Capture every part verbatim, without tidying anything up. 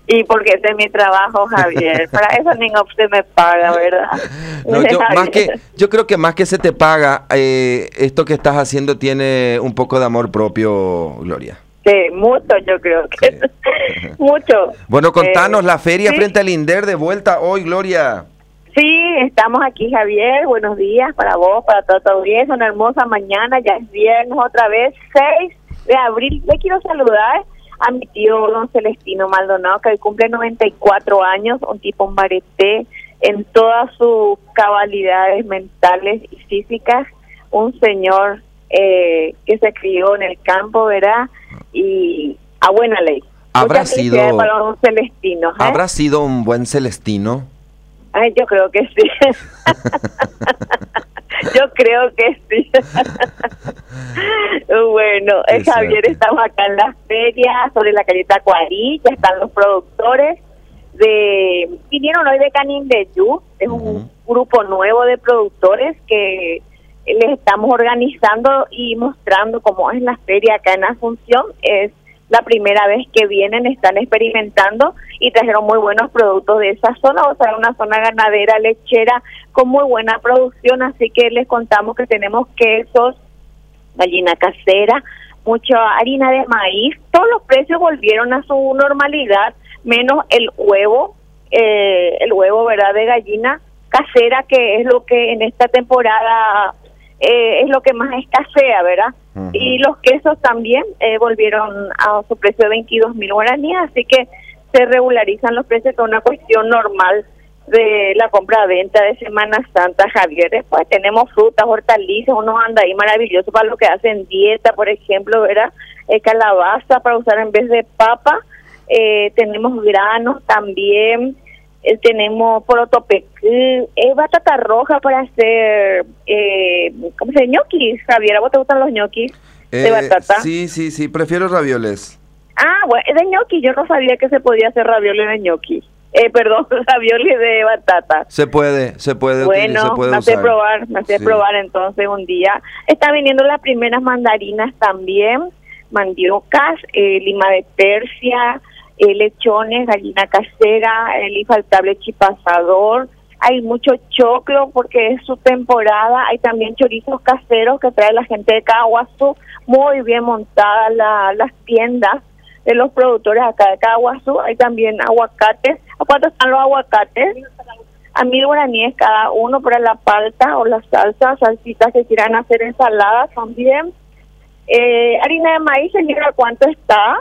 Y porque ese es mi trabajo, Javier. Para eso ningún se me paga, ¿verdad? No, yo, más que, yo creo que más que se te paga, eh, esto que estás haciendo tiene un poco de amor propio, Gloria. Sí, mucho, yo creo que sí. Mucho. Bueno, contanos, eh, la feria ¿sí? frente al INDER de vuelta hoy, Gloria. Sí, estamos aquí, Javier. Buenos días para vos, para toda tu audiencia. Una hermosa mañana, ya es viernes otra vez, seis de abril. Le quiero saludar a mi tío don Celestino Maldonado, que hoy cumple noventa y cuatro años, un tipo un bareté en todas sus cabalidades mentales y físicas, un señor eh, que se crió en el campo, ¿verdad? Y a buena ley. Habrá sido, para don Celestino, ¿eh? ¿Habrá sido un buen Celestino? Ay, yo creo que sí. Yo creo que sí. Bueno, eh, Javier, estamos acá en la feria sobre la calle Tacuarí, ya están los productores de, vinieron hoy de Canindeyú, es un uh-huh. grupo nuevo de productores que les estamos organizando y mostrando cómo es la feria acá en Asunción. Es la primera vez que vienen, están experimentando y trajeron muy buenos productos de esa zona, o sea, una zona ganadera, lechera, con muy buena producción, así que les contamos que tenemos quesos, gallina casera, mucha harina de maíz, todos los precios volvieron a su normalidad, menos el huevo, eh, el huevo, ¿verdad?, de gallina casera, que es lo que en esta temporada eh, es lo que más escasea, ¿verdad? Uh-huh. Y los quesos también eh, volvieron a su precio de veintidós mil guaraníes, así que se regularizan los precios con una cuestión normal de la compra-venta de Semana Santa, Javier. Después tenemos frutas, hortalizas, unos anda ahí maravillosos para lo que hacen dieta, por ejemplo, ¿verdad? Eh, calabaza para usar en vez de papa, eh, tenemos granos también, eh, tenemos porotopequí, eh, batata roja para hacer, eh, ¿cómo se dice? Ñoquis, Javier, ¿a vos te gustan los ñoquis eh, de batata? Sí, sí, sí, prefiero ravioles. Ah, bueno, de ñoquis, yo no sabía que se podía hacer ravioles de ñoquis. Eh, perdón, ravioles de batata. Se puede, se puede bueno, se puede me hace usar. probar, me hace sí. probar entonces un día. Están viniendo las primeras mandarinas también, mandiocas, eh, lima de Persia, eh, lechones, gallina casera, el infaltable chipasador. Hay mucho choclo porque es su temporada. Hay también chorizos caseros que trae la gente de Caguazú, muy bien montadas la, las tiendas de los productores acá de Caguazú. Hay también aguacates. ¿A cuánto están los aguacates? A mil guaraníes cada uno para la palta o la salsa, salsitas que quieran hacer ensaladas también. Eh, harina de maíz, señora, ¿cuánto está?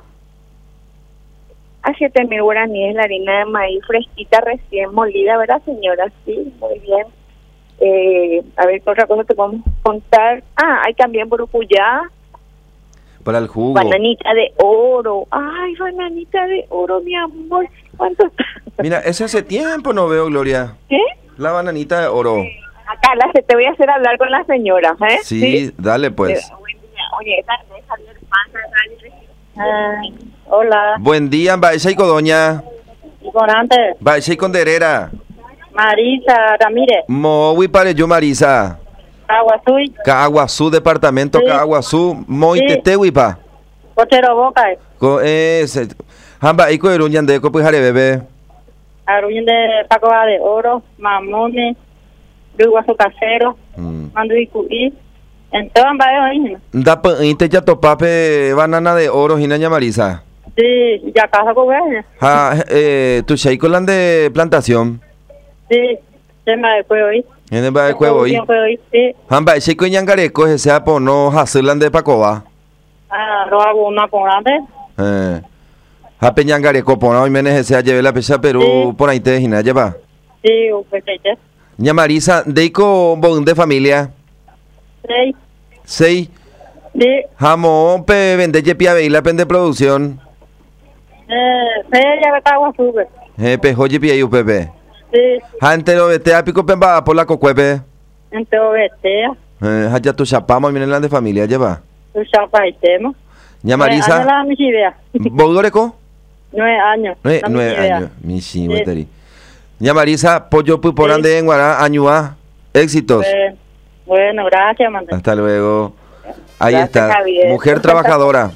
A siete mil guaraníes la harina de maíz fresquita, recién molida, ¿verdad, señora? Sí, muy bien. Eh, a ver, ¿qué otra cosa te podemos contar? Ah, hay también burucuyá. Para el jugo. Bananita de oro. Ay, bananita de oro, mi amor. ¿Cuánto está? Mira, ese hace tiempo no veo, Gloria. ¿Qué? La bananita de oro. Eh, acá la, te voy a hacer hablar con la señora, ¿eh? Sí, ¿sí? Dale pues. Oye, esa es Javier Panza. Hola. Buen día, Baisha y Codoña. ¿Y con antes? Baisha y Conderera. Marisa Ramírez. Mowi para yo, Marisa. Caguazú. Caguazú, departamento, sí. Caguazú, Moitete, sí. Wipa. Cochero Boca. Co es Hamba y Coeruñan de Copujare bebé. Aruñan de Paco de Oro, Mamone, Guaso Casero, mm. Manduicuí. Entonces, vaya, da inte ya topape banana de oro, Ginaña Marisa. Sí, ya casa con ella. Ah, eh, tu Sheikolan de plantación. Sí, se me fue hoy. En el barrio Cuevo hoy. Sí. Hamba, ese coñan gareco, ese apo no hacerlan de Pacoba. Ah, no hago una por antes. Eh. Ha peñan gareco, por hoy menes ese a llevar la pecha Perú, sí. Por ahí te Gina, lleva. Sí, pues sí. Ña Marisa, deico bon de familia. Sí. Sí. Sí. Jamón, pe vende yepia veila pende producción. Eh, sí, ya me cago a sube. Eh, pe joye pia yu pepe. Sí. Ha entero vete a pico pemba por la cocuepe. Entero vete. Eh, ha ya tu chapamos miren la de familia lleva. Tu chapa y tema. Ña Marisa. La mi idea. ¿Bodoreco? Nueve años. Eh, nueve años. Mi sí, sí. Ña Marisa, pollo puporán de Enguará, añua. Éxitos. Eh. Bueno, gracias, Mandel. Hasta luego. Ahí Gracias, está. Javier. Mujer trabajadora.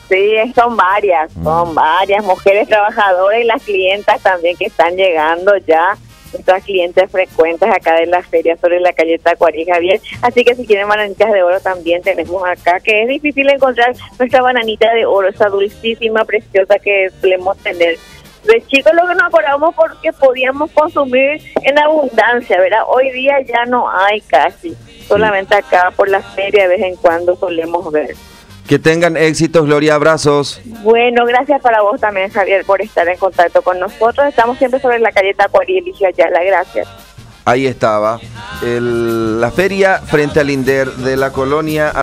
Sí, son varias, son varias mujeres trabajadoras y las clientas también que están llegando ya, nuestras clientes frecuentes acá de la feria sobre la calle Tacuarí, Javier. Así que si quieren bananitas de oro también tenemos acá, que es difícil encontrar nuestra bananita de oro, esa dulcísima, preciosa que solemos tener. De chicos lo que nos acordamos porque podíamos consumir en abundancia, ¿verdad? Hoy día ya no hay casi, solamente acá por la feria de vez en cuando solemos ver. Que tengan éxitos, Gloria, abrazos. Bueno, gracias para vos también, Javier, por estar en contacto con nosotros. Estamos siempre sobre la calle Tacuarí, Eligio Ayala, gracias. Ahí estaba el, la feria frente al INDER de la colonia.